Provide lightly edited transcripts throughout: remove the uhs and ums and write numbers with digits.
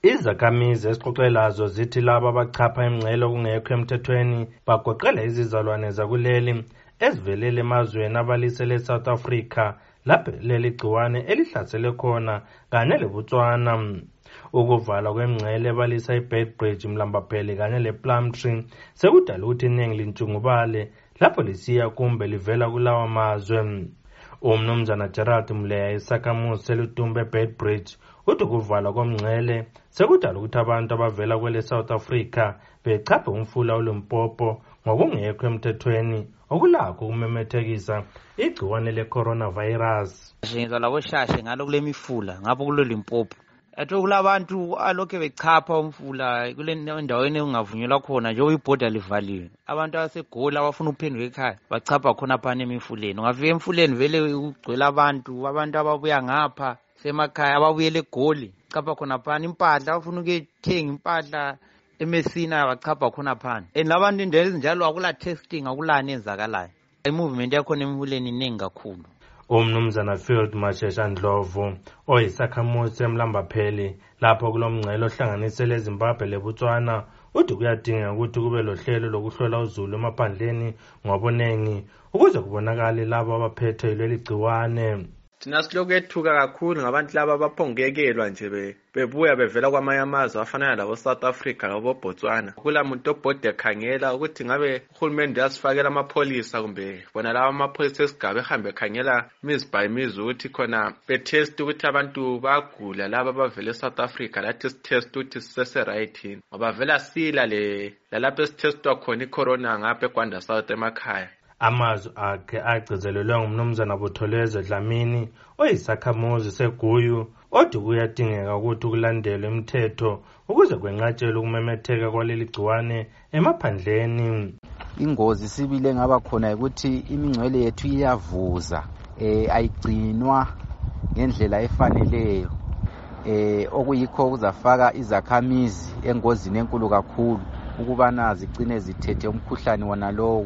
Izakhamizi esixoxelazo zithi laba abachapha imingcele okungekho emthethweni bagoqela izizalwane zakuleli ezivelele emazweni abalisele eSouth Africa lapho leli gciwane elihlasele khona kanye leBotswana. Ukuvalwa kwemingcele ebalisa iBeitbridge, Mlambapheli kanye lePlumtree sekudala ukuthi iningi lintshungubale lapho lisiya kumbe livela kulawa mazwe. Umnumzana Gerald Mleya isakhamuzi seLutumba eBeitbridge uthi ukuvalwa komngcele sekudala ukuthi abantu abavela kwele South Africa bechaphe umfula uLimpopo ngokungekho emthethweni okulakho ukumemethekisa igciwane le-coronavirus. Ngizwa labo shashe ngalo kule mifula ngapho kulo Limpopo. Ethi kulabantu alokhe bechapha umfula kule ndaweni engavunyelwa khona njengoba ibhoda livaliwe. Abantu abaseGoli abafuna ukuphenduka ekhaya bachapha khona phana emifuleni. Ungafika emfuleni vele ugcwele abantu ababuya ngapha semakhaya ababuyela eGoli chapha khona phana impahla abafuna ukuthenga impahla eMessina bachapha khona phana. Labantu indlela ezinjalo akula testing akulani enzakalayo. I-movement yakhona emfuleni iningi kakhulu. Umnumzana Field Mashesha Ndlovu oyisakhamuzi eMlambapheli lapho kulomngcele ohlanganisele eZimbabwe leBotswana uthi kuyadingeka ukuthi kube lohlelo lokuhlola uzulu emaphandleni ngobunengi ukuze kubonakale labo abaphethe leli gciwane. Thina silokhu ethuka kakhulu ngabantu laba abaphongekelwa nje bebuya bevela kwamanye amazwe afana labo South Africa labo Botswana. Kula muntu obhode ekhangela ukuthi ngabe uhulumende uyasifakela amapholisa kumbe bona lawa amapholisa esigaba ehambe ekhangela mizi by mizi ukuthi khona betest ukuthi abantu bagula laba abavela eSouth Africa lathi sitest ukuthi sisese right yini ngoba vela sila lalapho sitestwa khona icorona ngapha eGwanda South emakhaya. Amazwi akhe agcizelelwe ngumnumzana Butholezwe Dlamini oyisakhamuzi seGuyu othi kuyadingeka ukuthi kulandelwe imithetho ukuze kwenqatshelwe ukumemetheka kwaleli gciwane emaphandleni. Ingozi sibile ngaba khona ukuthi imingcwele yethu iyavuza ayigcinwa ngendlela efaneleyo okuyikho kuzafaka izakhamizi engozini enkulu kakhulu ukubana zigcine zithethe umkhuhlane wona lowo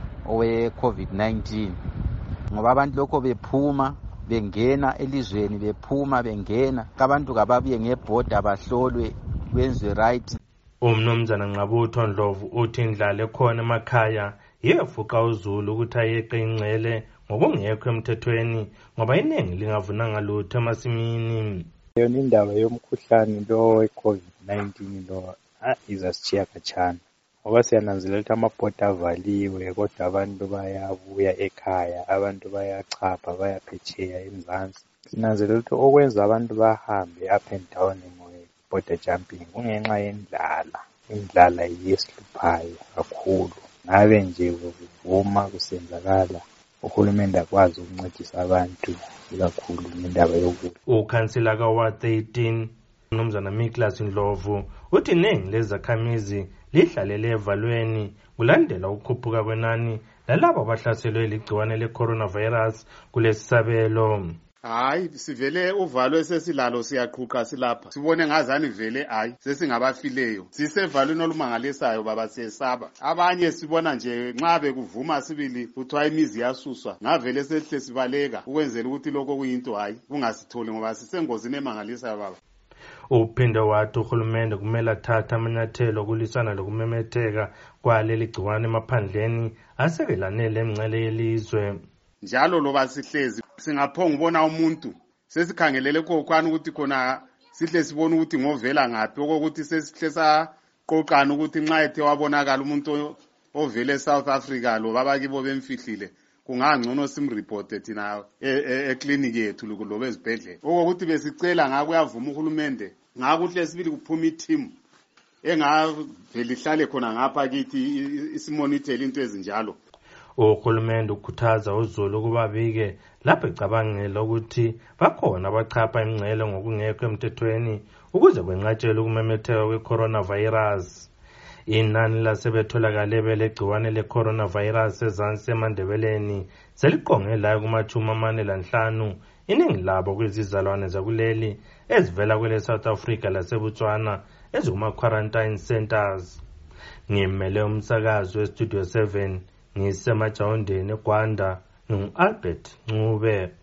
owe-COVID-19 ngoba abantu lokho bephuma bengena elizweni bephuma bengena abantu kababuye ngebhoda bahlolwe kwenzwe right. Umnumzana Nqabutho Ndlovu uthi indlala ekhona emakhaya yefuqa uzulu ukuthi ayeqe ingcele ngokungekho emthethweni ngoba iningi lingavunanga lutho emasimini. Yona indaba yomkhuhlane lo we-COVID-19 lo izasitshiya khatshana ngoba siyananzelela ukuthi amabhoda avaliwe kodwa abantu bayabuya ekhaya, abantu bayachapha bayaphetsheya eMzansi. Sinanzelela ukuthi okwenza abantu bahambe up and down nge-border jumping kungenxa yendlala. Indlala yiyesiluphayo kakhulu. Ngabe nje kuvuma kusenzakala uhulumende akwazi ukuncedisa abantu kakhulu ngendaba yokudla. Ukhansila kaWard 13 umnumzana Miklas Ndlovu uthi iningi lezakhamizi lihlalele evalweni kulandela ukukhuphuka kwenani lalabo abahlaselwe ligciwane le-coronavirus kulesisabelo. Hayi sivele uvalwe sesilalo siyaqhuqa silapha sibone ngazani vele hayi sesingabafileyo sisevalweni olumangalisayo baba siyesaba abanye sibona nje nxa bekuvuma sibili kuthiwa imizi yasuswa ngavele sehle sibaleka ukwenzela ukuthi lokho kuyinto hayi kungasitholi ngoba sisengozini emangalisayo baba. Uphinde wathi uhulumende kumele athathe amanyathelo okulisana lokumemetheka kwaleli gciwane emaphandleni asekelanele emingcele yelizwe. Njalo loba sihlezi singaphonga ubona umuntu sesikhangelele kokwana ukuthi khona sihle sibone ukuthi ngovela ngaphi okokuthi sesihle saqoqana ukuthi nxa ethe wabonakala umuntu ovele eSouth Africa lo babakibo bemfihlile kungangcono simreporte thina eclinic yethu lobe ezibhedlela okokuthi besicela ngako uyavuma uhulumende ngakuhle sibili kuphuma i-team engavele ihlale khona ngapha kithi isimonitor into ezinjalo. Uhulumende ukhuthaza uzulu ukuba bike lapho ecabangela ukuthi bakhona abachapha imingcele ngokungekho emthethweni ukuze kwenqatshelwe ukumemetheka kwe-coronavirus. Inani lasebetholakale belegciwane le-coronavirus ezansi eMandebeleni seliqonge layo kuma-45 iningi labo kwizizalwane zakuleli ezivela kwele South Africa laseBotswana ezikuma-quarantine centers. Ngimele umsakazi weStudio 7 ngisemajawundeni eGwanda ngingu-Albert Ncube.